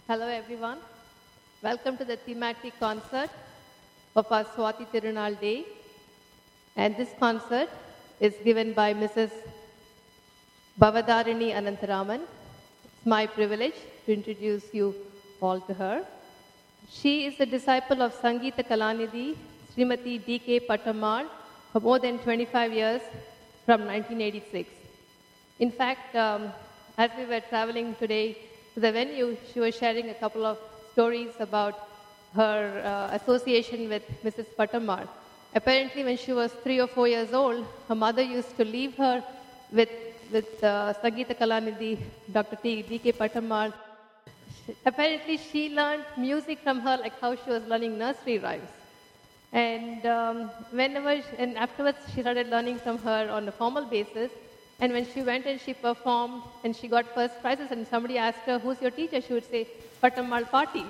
Hello everyone. Welcome to the thematic concert of our Swati Tirunal Day. And this concert is given by Mrs. Bhavadarini Anantaraman. It's my privilege to introduce you all to her. She is a disciple of Sangeeta Kalanidhi, Srimati D.K. Pattammal, for more than 25 years from 1986. In fact, as we were traveling today to the venue, she was sharing a couple of stories about her association with Mrs. Pattammal. Apparently, when she was 3 or 4 years old, her mother used to leave her with Sangeeta Kalanidhi, Dr. D.K. Pattammal. Apparently, she learned music from her like how she was learning nursery rhymes. And afterwards, she started learning from her on a formal basis. And when she went and she performed and she got first prizes and somebody asked her, "Who's your teacher?" she would say, "Pattammal Party."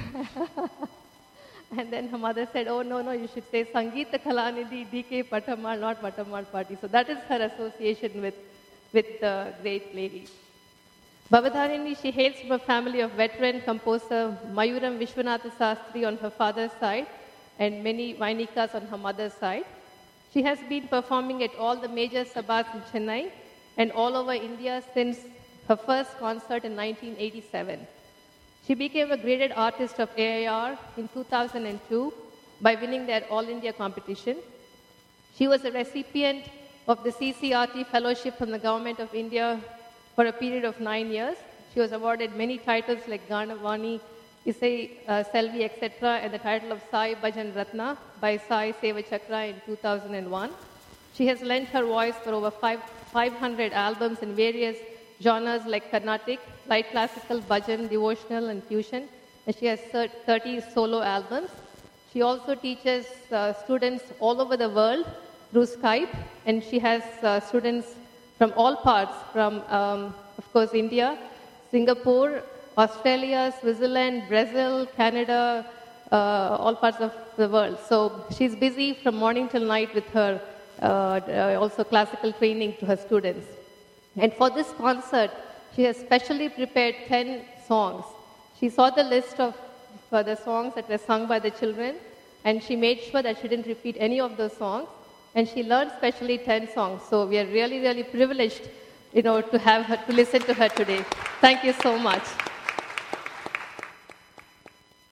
And then her mother said, "Oh, no, you should say Sangeeta Kalanidhi, D.K. Pattammal, not Pattammal Party." So that is her association with the great lady. Bhavadarini, she hails from a family of veteran composer Mayuram Vishwanatha Sastry on her father's side and many Vainikas on her mother's side. She has been performing at all the major sabhas in Chennai and all over India since her first concert in 1987. She became a graded artist of AIR in 2002 by winning their All India competition. She was a recipient of the CCRT Fellowship from the Government of India for a period of 9 years. She was awarded many titles like Ganavani, Isai Selvi, etc., and the title of Sai Bhajan Ratna by Sai Seva Chakra in 2001. She has lent her voice for over 500 albums in various genres like Carnatic, light classical, bhajan, devotional, and fusion. And she has 30 solo albums. She also teaches students all over the world through Skype, and she has students from all parts, from, of course, India, Singapore, Australia, Switzerland, Brazil, Canada, all parts of the world. So she's busy from morning till night with her also classical training to her students. And for this concert, she has specially prepared 10 songs. She saw the list of the songs that were sung by the children, and she made sure that she didn't repeat any of those songs. And she learned specially 10 songs. So we are really, really privileged, to have her, to listen to her today. Thank you so much.